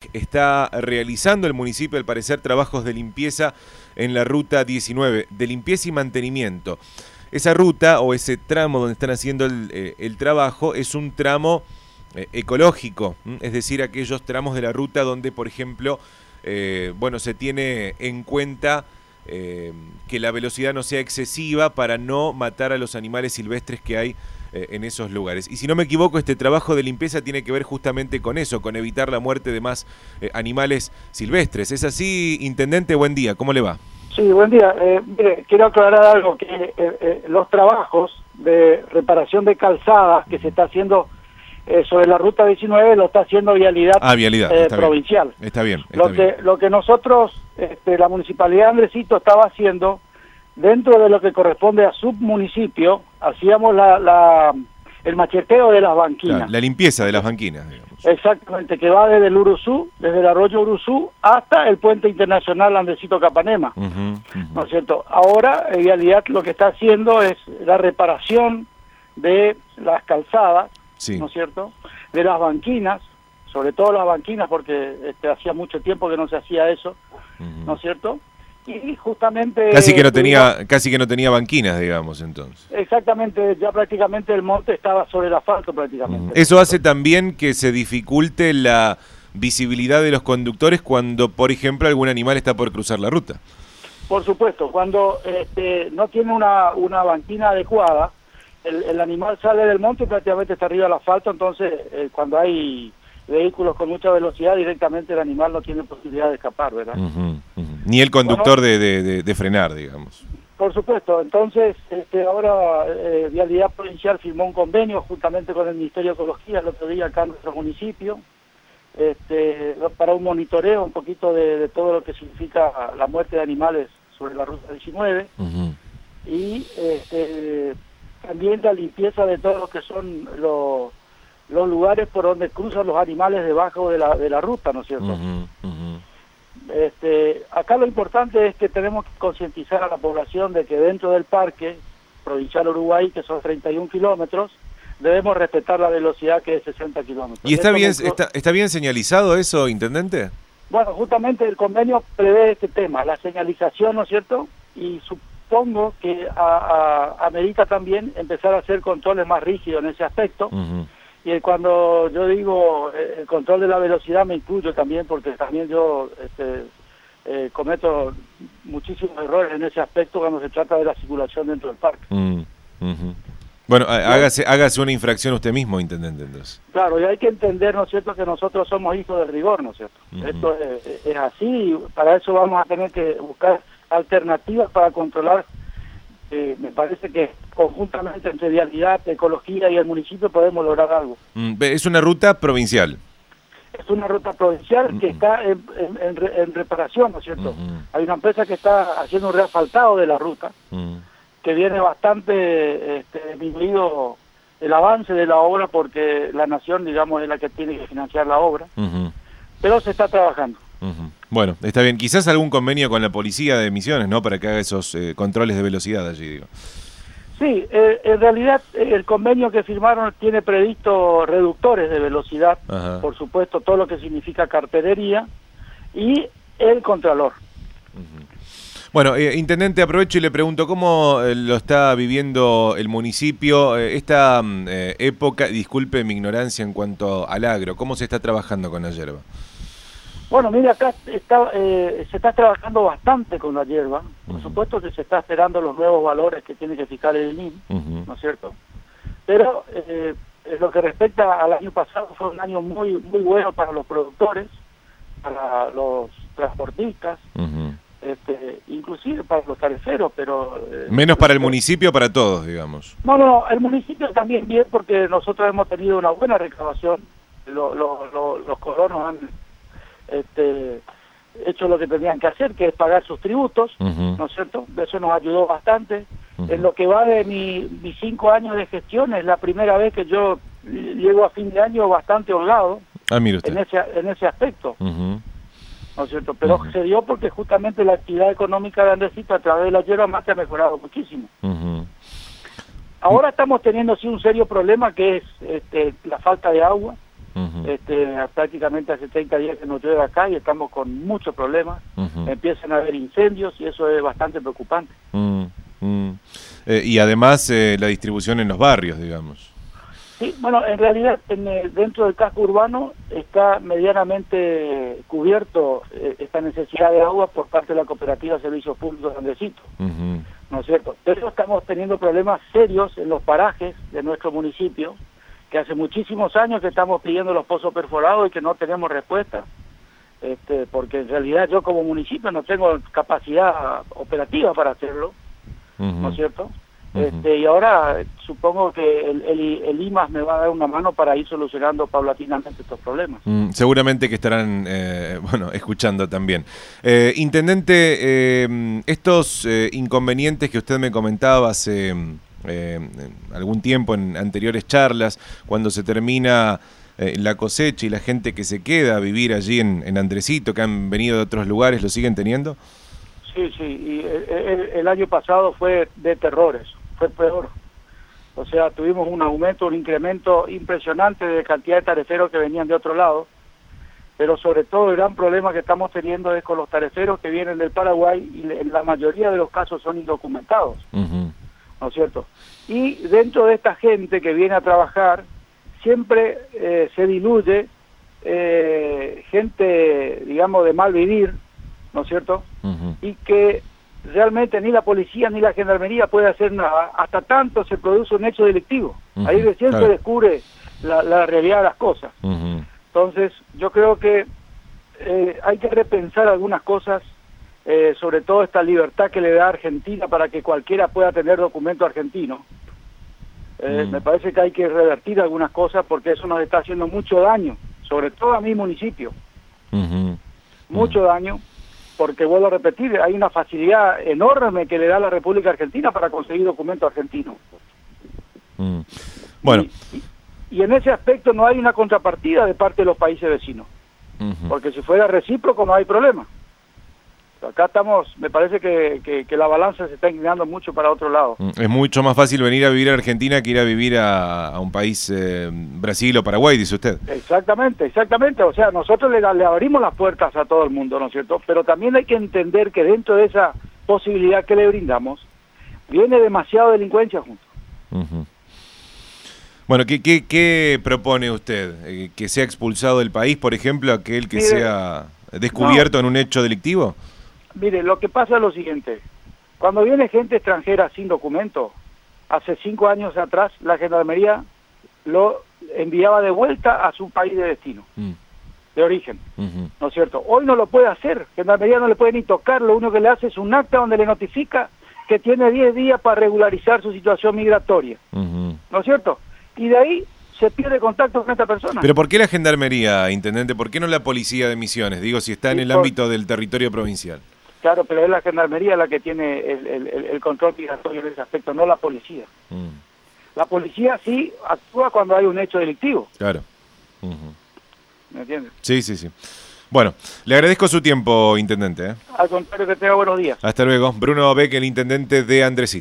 está realizando el municipio, al parecer, trabajos de limpieza en la ruta 19, de limpieza y mantenimiento. Esa ruta o ese tramo donde están haciendo el trabajo es un tramo ecológico, es decir, aquellos tramos de la ruta donde, por ejemplo, se tiene en cuenta que la velocidad no sea excesiva para no matar a los animales silvestres que hay en esos lugares. Y si no me equivoco, este trabajo de limpieza tiene que ver justamente con eso, con evitar la muerte de más animales silvestres. ¿Es así, intendente? Buen día, ¿cómo le va? Sí, buen día. Mire, quiero aclarar algo, que los trabajos de reparación de calzadas que se está haciendo sobre la ruta 19 lo está haciendo Vialidad, provincial. Bien. Está bien. Lo que nosotros, la Municipalidad de Andresito estaba haciendo, dentro de lo que corresponde a submunicipio, hacíamos el macheteo de las banquinas. La limpieza de las banquinas, digamos. Exactamente, que va desde el Uruzú, desde el arroyo Uruzú, hasta el puente internacional Andresito-Capanema, ¿no es cierto? Ahora, Vialidad lo que está haciendo es la reparación de las calzadas, sí, ¿no es cierto?, de las banquinas, sobre todo las banquinas, porque hacía mucho tiempo que no se hacía eso, ¿no es cierto?, y justamente... Casi que no tenía banquinas, digamos, entonces. Exactamente, ya prácticamente el monte estaba sobre el asfalto prácticamente. Eso hace también que se dificulte la visibilidad de los conductores cuando, por ejemplo, algún animal está por cruzar la ruta. Por supuesto, cuando no tiene una banquina adecuada, el animal sale del monte y prácticamente está arriba del asfalto, entonces cuando hay vehículos con mucha velocidad, directamente el animal no tiene posibilidad de escapar, ¿verdad? Ni el conductor de frenar, digamos. Por supuesto, entonces ahora Vialidad Provincial firmó un convenio juntamente con el Ministerio de Ecología el otro día acá en nuestro municipio, para un monitoreo un poquito de todo lo que significa la muerte de animales sobre la ruta 19, y también la limpieza de todo lo que son los lugares por donde cruzan los animales debajo de la ruta, ¿no es cierto? Acá lo importante es que tenemos que concientizar a la población de que dentro del parque provincial Uruguay, que son 31 kilómetros, debemos respetar la velocidad que es 60 kilómetros. ¿Y está bien señalizado eso, intendente? Bueno, justamente el convenio prevé este tema, la señalización, ¿no es cierto? Y supongo que amerita también empezar a hacer controles más rígidos en ese aspecto. Y cuando yo digo el control de la velocidad me incluyo también, porque también yo cometo muchísimos errores en ese aspecto cuando se trata de la circulación dentro del parque. Bueno, hágase una infracción usted mismo, intendente, entonces. Claro, y hay que entender, ¿no es cierto?, que nosotros somos hijos del rigor, ¿no es cierto? Esto es así, y para eso vamos a tener que buscar alternativas para controlar. Me parece que conjuntamente entre Vialidad, Ecología y el municipio podemos lograr algo. Es una ruta provincial. Es una ruta provincial que está en reparación, ¿no es cierto? Hay una empresa que está haciendo un reasfaltado de la ruta, que viene bastante disminuido el avance de la obra, porque la nación, digamos, es la que tiene que financiar la obra, pero se está trabajando. Bueno, está bien. Quizás algún convenio con la policía de Misiones, ¿no?, para que haga esos controles de velocidad allí, digo. Sí, en realidad el convenio que firmaron tiene previsto reductores de velocidad, por supuesto, todo lo que significa cartelería, y el contralor. Bueno, intendente, aprovecho y le pregunto, ¿cómo lo está viviendo el municipio esta época? Disculpe mi ignorancia en cuanto al agro, ¿cómo se está trabajando con la yerba? Bueno, mira, acá se está trabajando bastante con la hierba. Por supuesto que se está esperando los nuevos valores que tiene que fijar el INIM, ¿no es cierto? Pero en lo que respecta al año pasado, fue un año muy muy bueno para los productores, para los transportistas, inclusive para los tariferos, pero... menos para el municipio, para todos, digamos. No, el municipio también bien, porque nosotros hemos tenido una buena recaudación. Los colonos han hecho lo que tenían que hacer, que es pagar sus tributos, ¿no es cierto? Eso nos ayudó bastante. En lo que va de mis 5 años de gestión, es la primera vez que yo llego a fin de año bastante holgado mire usted. en ese aspecto, ¿no es cierto? Pero se dio porque justamente la actividad económica de Andresito a través de la hierba mate ha mejorado muchísimo. Ahora estamos teniendo sí un serio problema, que es la falta de agua, Prácticamente hace 30 días que no llueve acá y estamos con muchos problemas. Empiezan a haber incendios y eso es bastante preocupante. Y además la distribución en los barrios, digamos. Sí, bueno, en realidad dentro del casco urbano está medianamente cubierto esta necesidad de agua por parte de la Cooperativa de Servicios Públicos de Andresito, ¿no es cierto? Pero estamos teniendo problemas serios en los parajes de nuestro municipio, que hace muchísimos años que estamos pidiendo los pozos perforados y que no tenemos respuesta, porque en realidad yo como municipio no tengo capacidad operativa para hacerlo, ¿no es cierto? Y ahora supongo que el IMAS me va a dar una mano para ir solucionando paulatinamente estos problemas. Seguramente que estarán escuchando también. Intendente, estos inconvenientes que usted me comentaba hace algún tiempo en anteriores charlas, cuando se termina la cosecha y la gente que se queda a vivir allí en Andresito, que han venido de otros lugares, ¿lo siguen teniendo? Sí, y el año pasado fue de terrores. Fue peor. O sea, tuvimos un aumento, un incremento impresionante de cantidad de tariferos que venían de otro lado, pero sobre todo el gran problema que estamos teniendo es con los tariferos que vienen del Paraguay y en la mayoría de los casos son indocumentados, ¿no es cierto? Y dentro de esta gente que viene a trabajar, siempre se diluye gente, digamos, de mal vivir, ¿no es cierto? Y que realmente ni la policía ni la gendarmería puede hacer nada hasta tanto se produce un hecho delictivo. Ahí recién se descubre la realidad de las cosas. Entonces yo creo que hay que repensar algunas cosas, sobre todo esta libertad que le da Argentina para que cualquiera pueda tener documento argentino. Me parece que hay que revertir algunas cosas porque eso nos está haciendo mucho daño, sobre todo a mi municipio. Mucho daño. Porque vuelvo a repetir, hay una facilidad enorme que le da la República Argentina para conseguir documentos argentinos. Bueno. Y en ese aspecto no hay una contrapartida de parte de los países vecinos. Porque si fuera recíproco no hay problema. Pero acá estamos, me parece que la balanza se está inclinando mucho para otro lado. Es mucho más fácil venir a vivir a Argentina que ir a vivir a un país, Brasil o Paraguay, dice usted. Exactamente. O sea, nosotros le abrimos las puertas a todo el mundo, ¿no es cierto? Pero también hay que entender que dentro de esa posibilidad que le brindamos, viene demasiada delincuencia junto. Bueno, ¿qué propone usted? ¿Que sea expulsado del país, por ejemplo, aquel que sea descubierto en un hecho delictivo? Mire, lo que pasa es lo siguiente. Cuando viene gente extranjera sin documento, hace 5 años atrás, la Gendarmería lo enviaba de vuelta a su país de destino, de origen, ¿no es cierto? Hoy no lo puede hacer, Gendarmería no le puede ni tocar, lo único que le hace es un acta donde le notifica que tiene 10 días para regularizar su situación migratoria, ¿no es cierto? Y de ahí se pierde contacto con esta persona. ¿Pero por qué la Gendarmería, Intendente? ¿Por qué no la Policía de Misiones? Digo, si está en el ámbito del territorio provincial. Claro, pero es la Gendarmería la que tiene el control migratorio en ese aspecto, no la policía. La policía sí actúa cuando hay un hecho delictivo. Claro. ¿Me entiendes? Sí. Bueno, le agradezco su tiempo, Intendente. Al contrario, que tenga buenos días. Hasta luego. Bruno Beck, el Intendente de Andresito.